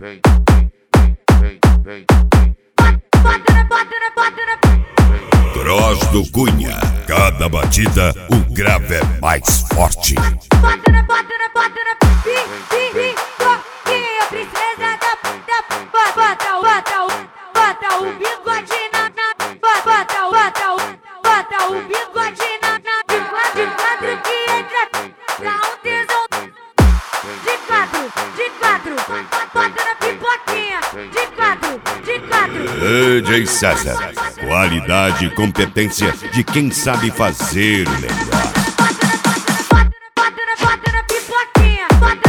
Cross do Cunha, cada batida o grave é mais forte. Bota o bigode bota o bigode de quatro que entra pra um tesão. De quatro, bota na pipoquinha. De quatro. DJ César, qualidade e competência de quem sabe fazer o melhor. Bota na pipoquinha.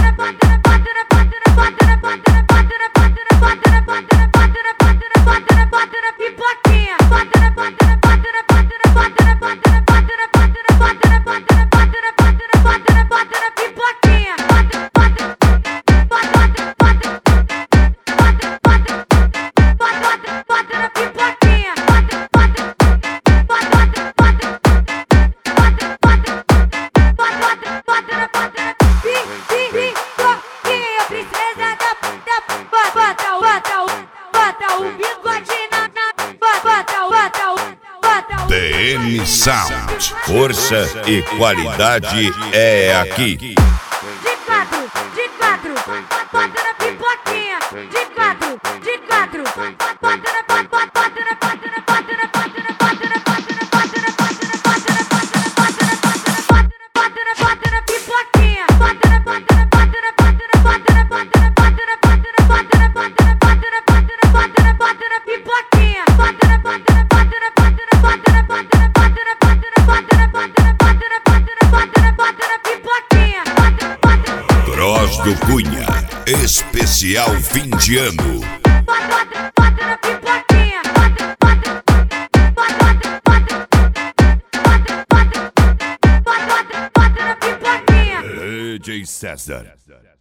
BM Sound, força e qualidade é aqui. De quatro, bota na pipoquinha. De quatro, bota na pipoquinha. Cross do Cunha, especial fim de ano. Bota na pipoquinha. Bota na pipoquinha. DJ César.